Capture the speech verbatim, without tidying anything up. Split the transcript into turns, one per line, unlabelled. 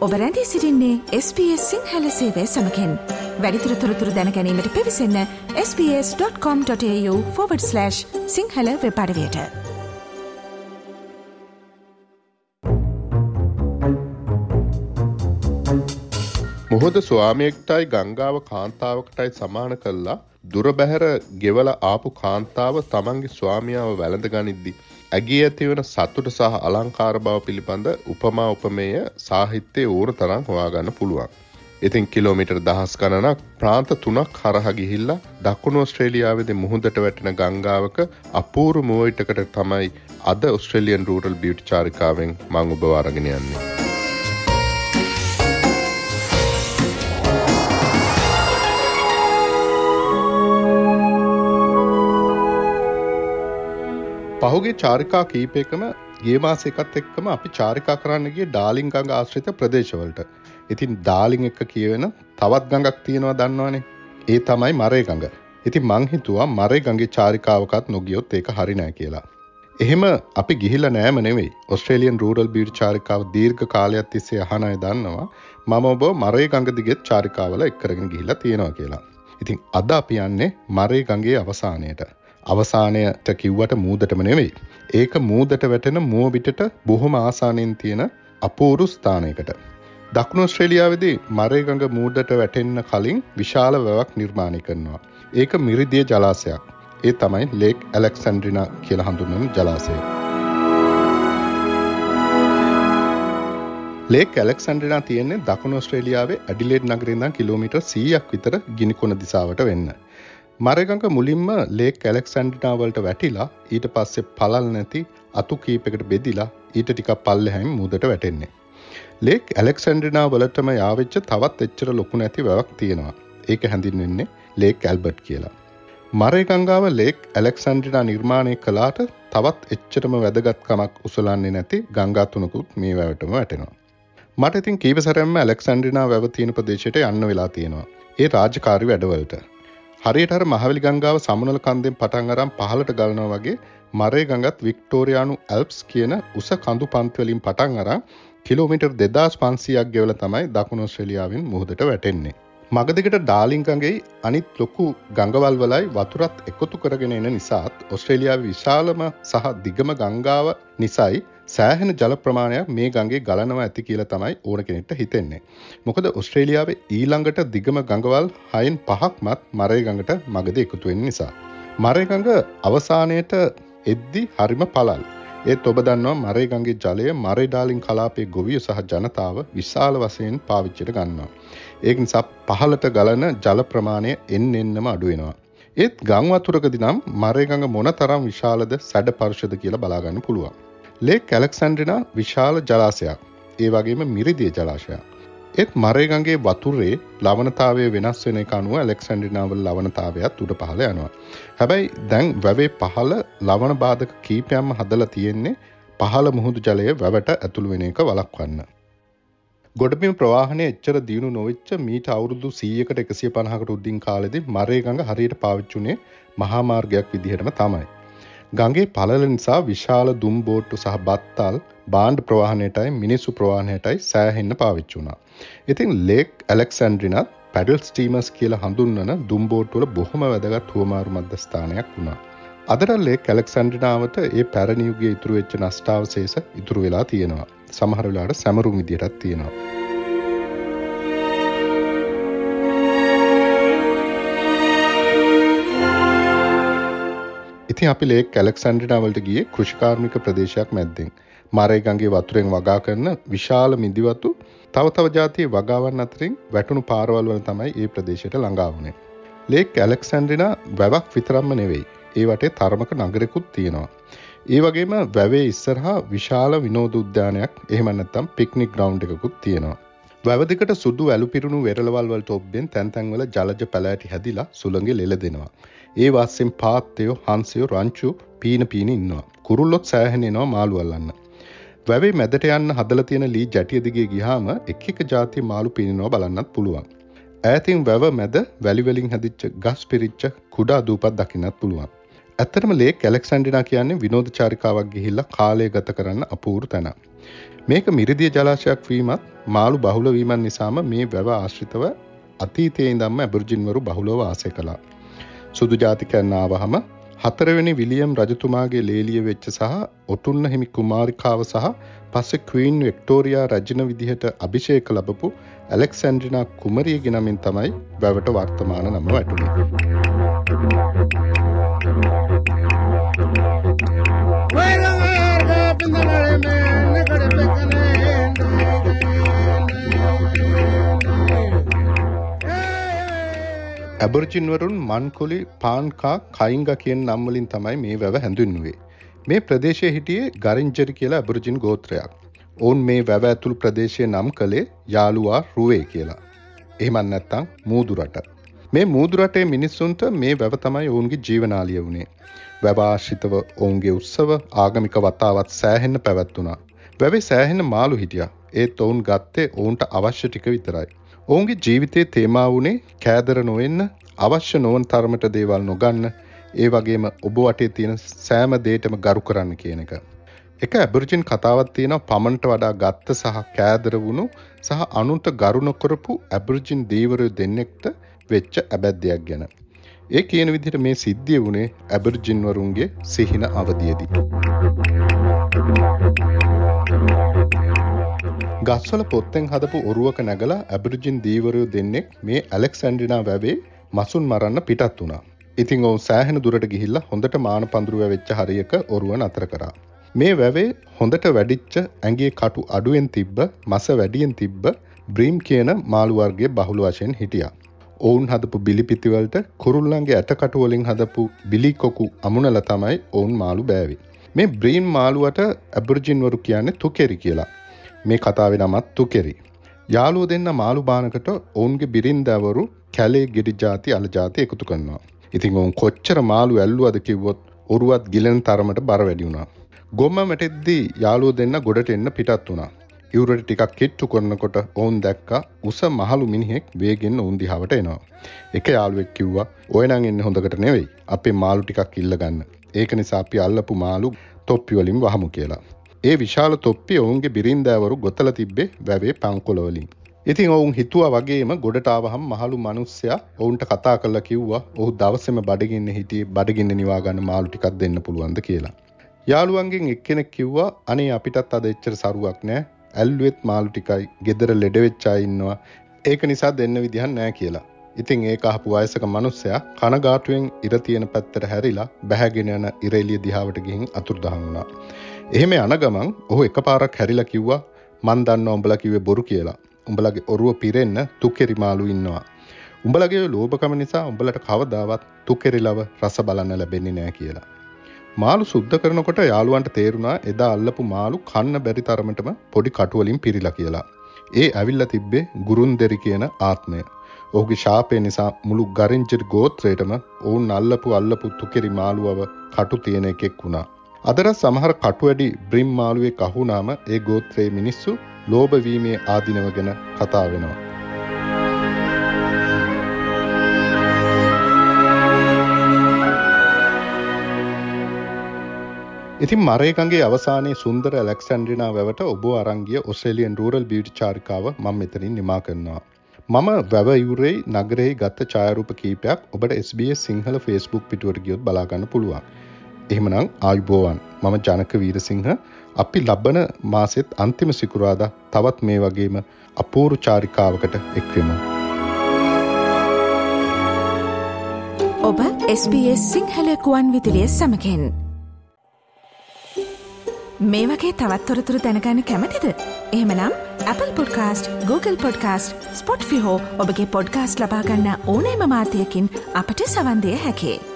ඔබ රැඳී සිටින්නේ එස් බී එස් සිංහල සේවය සමගින්. වැඩිදුර තොරතුරු දැන ගැනීමට පිවිසන්න S B S dot com dot AU forward slash Sinhala වෙබ් අඩවියට.
මොහොත ස්වාමියෙක්ටයි ගංගාව කාන්තාවකටයි සමාන කළා දුර බැහැර ගෙවල ආපු කාන්තාව තමන්ගේ ස්වාමියාව වැළඳ ගනිද්දි ඇගේ ඇතිවන සතුට සහ අලංකාර බව පිළිබඳ උපමා උපමේය සාහිත්‍යයේ ඕන තරම් හොයාගන්න පුළුවන්. ඉතින් කිලෝමීටර් දහස් ගණනක් ප්‍රාන්ත තුනක් හරහා ගිහිල්ලා දකුණු ඕස්ට්‍රේලියාවේදී මුහුදට වැටෙන ගංගාවක අපූර්ව මුවයිටකට තමයි අද ඔස්ට්‍රේලියන් රූරල් බියුටි චාරිකාවෙන් මම ඔබව අරගෙන යන්නේ. පහුගේ චාරිකා කීපයකම ගිය මාස එකත් එක්කම අපි චාරිකා කරන්න ගියේ ඩාලින් ගඟ ආශ්‍රිත ප්‍රදේශවලට. ඉතින් ඩාලින් එක කියවෙන තවත් ගඟක් තියෙනවා දන්නවනේ. ඒ තමයි මරේ ගඟ. ඉතින් මං හිතුවා මරේ ගඟේ චාරිකාවකත් නොගියොත් ඒක හරි නෑ කියලා. එහෙම අපි ගිහිල්ලා නෑම නෙවෙයි. ඔස්ට්‍රේලියන් රූරල් බියුටි චාරිකාව දීර්ඝ කාලයක් තිස්සේ අහන අය දන්නවා මම ඔබ මරේ ගඟ දිගේ චාරිකාවල එක් කරගෙන ගිහිල්ලා තියෙනවා කියලා. ඉතින් අද අපි යන්නේ මරේ ගඟේ අවසානයට. අවසානයට කිව්වට මූදටම නෙවෙයි. ඒක මූදට වැටෙන මුව පිටට බොහොම ආසානෙන් තියෙන අපූර්ව ස්ථානයකට. දකුණු ඕස්ට්‍රේලියාවේදී මරේ ගඟ මූදට වැටෙන්න කලින් විශාල වැවක් නිර්මාණය කරනවා. ඒක මිරිදිය ජලාශයක්. ඒ තමයි ලේක් ඇලෙක්සැන්ඩ්‍රිනා කියලා හඳුන්වන ජලාශය. ලේක් ඇලෙක්සැන්ඩ්‍රිනා තියෙන්නේ දකුණු ඕස්ට්‍රේලියාවේ ඇඩිලේඩ් නගරේ ඉඳන් කිලෝමීටර් සීයක් විතර ගිනිකොන දිශාවට වෙන්න. මරේ ගඟ මුලින්ම ලේක් ඇලෙක්සැන්ඩ්‍රිනා වලට වැටිලා ඊට පස්සේ පළල් නැති අතු කීපයකට බෙදිලා ඊට ටිකක් පල්ලෙහායින් මුහුදට වැටෙන්නේ. ලේක් ඇලෙක්සැන්ඩ්‍රිනා වලටම යාවෙච්ච තවත් එච්චර ලොකු නැති වැවක් තියෙනවා. ඒක හැඳින්වෙන්නේ ලේක් ඇල්බර්ට් කියලා. මරේ ගංගාව ලේක් ඇලෙක්සැන්ඩ්‍රිනා නිර්මාණය කළාට තවත් එච්චරම වැදගත්කමක් උසලන්නේ නැති ගංගා තුනකුත් මේ වැවටම වැටෙනවා. මට ඉතින් කීප සැරයක්ම ඇලෙක්සැන්ඩ්‍රිනා වැව තියෙන ප්‍රදේශයට යන්න වෙලා තියෙනවා. ඒ රාජකාරී වැඩවලට. හරියට අර මහවැලි ගංගාව සමුනල කන්දෙන් පටන් අරන් පහළට ගලනවා වගේ මරේ ගඟත් වික්ටෝරියානු ඇල්ප්ස් කියන උස කඳු පන්ති වලින් පටන් අරන් කිලෝමීටර් දෙදාස් පන්සීයක් ගෙවලා තමයි දකුණු ඕස්ට්‍රේලියාවෙන් මුහුදට වැටෙන්නේ. මගදිගට ඩාලින් ගඟේ අනිත් ලොකු ගඟවල් වලයි වතුරත් එකතු කරගෙන එන නිසාත් ඕස්ට්‍රේලියාවේ විශාලම සහ දිගම ගංගාව නිසායි සෑහෙන ජල ප්‍රමාණයක් මේ ගඟේ ගලනවා ඇති කියලා තමයි ඕන කෙනෙක්ට හිතෙන්නේ. මොකද ඕස්ට්‍රේලියාවේ ඊළඟට දිගම ගඟවල් හයෙන් පහක්මත් මරේ ගඟට මගදී එකතු වෙන නිසා. මරේ ගඟ අවසානයේට එද්දි හරිම පළල්. ඒත් ඔබ දන්නවා මරේ ගඟේ ජලය මරේ ඩාලින් කලාපයේ ගොවියෝ සහ ජනතාව විශාල වශයෙන් පාවිච්චිට ගන්නවා. ඒක නිසා පහළට ගලන ජල ප්‍රමාණය එන්න එන්නම අඩු වෙනවා. ඒත් ගම් වතුරකදී නම් මරේ ගඟ මොනතරම් විශාලද සැඩ පරුෂද කියලා බලා ගන්න පුළුවන්. ලේක් ඇලෙක්සැන්ඩ්‍රිනා විශාල ජලාශයක්. ඒ වගේම මිරිදිය ජලාශයක්. ඒත් මරේ ගඟේ වතුරේ ලවණතාවය වෙනස් වෙන එක අනුව ඇලෙක්සැන්ඩ්‍රිනා වල ලවණතාවයත් උඩ පහළ යනවා. හැබැයි දැන් වැවේ පහළ ලවණ බාධක කීපයක්ම හදලා තියෙන්නේ පහළ මුහුදු ජලය වැවට ඇතුළු වෙන එක වළක්වන්න. ගොඩබිම ප්‍රවාහනය එච්චර දියුණු නොවෙච්ච මීට අවුරුදු සීයකට එකසිය පනහකට උඩින් කාලෙදී මරේ ගඟ හරියට පාවිච්චි වුණේ මහා මාර්ගයක් විදිහටම තමයි. ගඟේ පළල නිසා විශාල දුම් බෝට්ටු සහ බත්තල් බාණ්ඩ ප්‍රවාහනයටයි මිනිස්සු ප්‍රවාහනයටයි සෑහෙන්න පාවිච්චි වුණා. ඉතින් ලේක් ඇලෙක්සැන්ඩ්‍රිනාත් පැඩල් ස්ටීමර්ස් කියලා හඳුන්වන දුම් බෝට්ටු වල බොහොම වැදගත් හුවමාරු මධ්‍යස්ථානයක් වුණා. අදට ලේක් ඇලෙක්සැන්ඩ්‍රිනාවට ඒ පැරණි යුගයේ ඉතුරු වෙච්ච නෂ්ටාවශේෂ ඉතුරු වෙලා තියෙනවා. සමහර වෙලාවට සැමරුම් විදියටත් තියෙනවා. ඉතින් අපි ලේක් ඇලෙක්සැන්ඩ්‍රිනා වලට ගියේ කෘෂිකාර්මික ප්‍රදේශයක් මැද්දෙන්. මරේ ගඟේ වතුරෙන් වගා කරන විශාල මිදිවතු තව තව જાතියේ වගාවන් අතරින් වැටුණු පාරවල් වල තමයි මේ ප්‍රදේශයට ළඟා වුණේ. ලේක් ඇලෙක්සැන්ඩ්‍රිනා වැවක් විතරක්ම නෙවෙයි. ඒ වටේ තරමක නගරෙකුත් තියෙනවා. ඒ වගේම වැවේ ඉස්සරහා විශාල විනෝද උද්‍යානයක් එහෙම නැත්නම් පික්නික් ග්‍රවුන්ඩ් එකකුත් තියෙනවා. වැව දිකට සුදු වැලු පිරුණු වෙරළවල් වලට ඔබ්බෙන් තැන් තැන් වල ජලජ පැලෑටි හැදිලා සුළඟේ ලෙලදෙනවා. ඒ වාස්සෙන් පාත්තයෝ හංසයෝ රංචු පීන පීන ඉන්නවා. කුරුල්ලොත් සෑහෙන එනවා මාළු අල්ලන්න. වැවේ මැදට යන්න හදලා තියෙන ලී ජැටිය දිගේ ගියාම එක එක જાතිය මාළු පීනනවා බලන්නත් පුළුවන්. ඈතින් වැව මැද වැලි වලින් හැදිච්ච ගස් පිරිච්ච කුඩා දූපත් දකින්නත් පුළුවන්. ඇත්තටම ලේක් ඇලෙක්සැන්ඩ්‍රිනා කියන්නේ විනෝද චාරිකාවක් ගිහිල්ලා කාලය ගත කරන්න අපූර්ව තැන. මේක මිරිදිය ජලාශයක් වීමත් මාළු බහුල වීමත් නිසාම මේ වැව ආශ්‍රිතව අතීතයේ ඉඳන්ම ඇබර්ජින්වරු බහුලව වාසය කළා. සුදු ජාතිකයන් ආවහම හතරවෙනි විලියම් රජතුමාගේ ලේලිය වෙච්ච සහ ඔටුන්න හිමි කුමාරිකාව සහ පස්සේ ක්වීන් වික්ටෝරියා රජින විදිහට අභිෂේක ලැබපු ඇලෙක්සැන්ඩ්‍රිනා කුමරියගේ නමින් තමයි වැවට වර්තමාන නම වැටුනේ. ඇබර්ජින්වරුන් මන්කොලි පාන්කා කයිංගා කියන නම් වලින් තමයි මේ වැව හැඳින්වුවේ. මේ ප්‍රදේශයේ හිටියේ ගරින්ජරි කියලා ඇබර්ජින් ගෝත්‍රයක්. ඔවුන් මේ වැව ඇතුළු ප්‍රදේශයේ නම් කළේ යාළුවා රුවේ කියලා. එහෙමත් නැත්නම් මූදු රට. මේ මූදු රටේ මිනිස්සුන්ට මේ වැව තමයි ඔවුන්ගේ ජීවනාලිය වුණේ. වැව ආශ්‍රිතව ඔවුන්ගේ උත්සව ආගමික වතාවත් සෑහෙන්න පැවැත්වුණා. වැවේ සෑහෙන මාළු හිටියා. ඒත් ඔවුන් ගත්තේ ඔවුන්ට අවශ්‍ය ටික විතරයි. ඔවුන්ගේ ජීවිතයේ තේමා වුණේ කෑදර නොවෙන්න, අවශ්‍ය නොවන තරමට දේවල් නොගන්න, ඒ වගේම ඔබ වටේ තියෙන සෑම දෙයකටම ගරු කරන්න කියන එක. එක ඇබර්ජින් කතාවක් තියෙනවා පමණට වඩා ගත්ත සහ කෑදර වුණු සහ අනුන්ට ගරු නොකරපු ඇබර්ජින් දීවරයෝ දෙන්නෙක්ට වෙච්ච අබැද්දයක් ගැන. ඒ කියන විදිහට මේ සිද්ධිය වුණේ ඇබර්ජින් වරුන්ගේ සිහින අවධියේදී. ගස්වල පොත්තෙන් හදපු ඔරුවක නැගලා ඇබර්ජින් දීවරයෝ දෙන්නෙක් මේ ඇලෙක්සැන්ඩ්‍රිනා වැවේ මසුන් මරන්න පිටත් වුණා. ඉතින් ඔවුන් සෑහෙන දුරට ගිහිල්ලා හොඳට මාන පඳුරු වැවෙච්ච හරියක ඔරුව නතර කරා. මේ වැවේ හොඳට වැඩිච්ච ඇඟේ කටු අඩුවෙන් තිබ්බ, මස වැඩියෙන් තිබ්බ බ්‍රීම් කියන මාළු වර්ගයේ බහුල වශයෙන් හිටියා. ඔවුන් හදපු බිලිපිති වලට කුරුල්ලන්ගේ ඇටකටු වලින් හදපු බිලි කොකු අමුණලා තමයි ඔවුන් මාළු බෑවේ. මේ බ්‍රීම් මාළුවට ඇබර්ජින් වරු කියන්නේ තුකෙරි කියලා. මේ කතාවේ නමත් තුකෙරි. යාළුවෝ දෙන්න මාළු බානකට ඔවුන්ගේ බිරින්දවරු කැලේ ගෙඩි ಜಾති අල ಜಾති එකතු කරනවා. ඉතින් ඔවුන් කොච්චර මාළු ඇල්ලුවද කිව්වොත් ඔරුවත් ගිලෙන තරමට බර වැඩි වුණා. ගොම්ම මැටෙද්දී යාළුවෝ දෙන්න ගොඩට එන්න පිටත් වුණා. ඉවුරට ටිකක් කිට්ටු කරනකොට ඔවුන් දැක්කා උස මහලු මිනිහෙක් වේගෙන් ඔවුන් දිහාවට එනවා. එක යාළුවෙක් කිව්වා ඔය නම් එන්නේ හොඳකට නෙවෙයි. අපේ මාළු ටිකක් ඉල්ල ගන්න. ඒක නිසා අපි අල්ලපු මාළු තොප්පි වලින් වහමු කියලා. ඒ විශාල තොප්පිය ඔවුන්ගේ බිරින්දෑවරු ගොතලා තිබ්බේ වැවේ පංකොල වලින්. ඉතින් ඔවුන් හිතුවා වගේම ගොඩට ආවහම මහලු මිනිස්සයා ඔවුන්ට කතා කරලා කිව්වා ඔහු දවසේම බඩගින්න හිටියේ බඩගින්න නිවා ගන්න මාළු ටිකක් දෙන්න පුළුවන්ද කියලා. යාළුවන්ගෙන් එක්කෙනෙක් කිව්වා අනේ අපිටත් අද එච්චර සරුවක් නැහැ. ඇල්ලුවෙත් මාළු ටිකයි. ගෙදර ලෙඩ වෙච්ච අය ඉන්නවා. ඒක නිසා දෙන්න විදිහක් නැහැ කියලා. ඉතින් ඒක අහපු වයසක මිනිස්සයා කනගාටුවෙන් ඉර තියෙන පැත්තට හැරිලා බැහැගෙන යන ඉර එළිය දිහාවට ගිහින් අතුරුදහන් වුණා. එහෙම යන ගමන් ඔහු එකපාරක් හැරිලා කිව්වා මන් දන්නවා උඹලා කිව්වේ බොරු කියලා. උඹලගේ ඔරුව පිරෙන්න තුකෙරි මාළු ඉන්නවා. උඹලගේ ලෝභකම නිසා උඹලට කවදාවත් තුකෙරි ලව රස බලන්න ලැබෙන්නේ නැහැ කියලා. මාළු සුද්ධ කරනකොට යාළුවන්ට තේරුණා එදා අල්ලපු මාළු කන්න බැරි තරමටම පොඩි කටු වලින් පිරීලා කියලා. ඒ ඇවිල්ලා තිබ්බේ ගුරුන්දෙරි කියන ආත්මය. ඔහුගේ ශාපය නිසා මුළු ගරින්ජර් ගෝත්‍රයටම ඔවුන් අල්ලපු අල්ලපු තුකෙරි මාළුවව කටු තියෙන එකෙක් වුණා. අදට සමහර කටු වැඩි බ්‍රිම් මාළුවේ කහුනාම ඒ ගෝත්‍රයේ මිනිස්සු ලෝභ වීමේ ආධිනව ගැන කතා වෙනවා. ඉතින් මරේකංගේ අවසානයේ සුන්දර ඇලෙක්සැන්ඩ්‍රිනා වැවට ඔබ අරන් ගිය ඔස්ට්‍රේලියන් රූරල් බියුටි චාරිකාව මම මෙතනින් නිමා කරනවා. මම වැව යුරේ නගරයේ ගත්ත ඡායාරූප කීපයක් ඔබට S B S Sinhala Facebook පිටුවට ගියොත් බලා ගන්න පුළුවන්. එහෙමනම් ආයුබෝවන්. මම ජනක වීරසිංහ. අපි ලබන මාසෙත් අන්තිම සිකුරාදා තවත් මේ වගේම අපූර්ව චාරිකාවකට එක්වෙමු.
ඔබ එස් බී එස් සිංහල කුවන් විදුලිය සමගින් මේ වගේ තවත් තොරතුරු දැනගන්න කැමතිද? එහෙමනම් Apple Podcast, Google Podcast, Spotify හෝ ඔබගේ පොඩ්කාස්ට් ලබා ගන්න ඕනෑම මාධ්‍යයකින් අපට සවන් දිය හැකියි.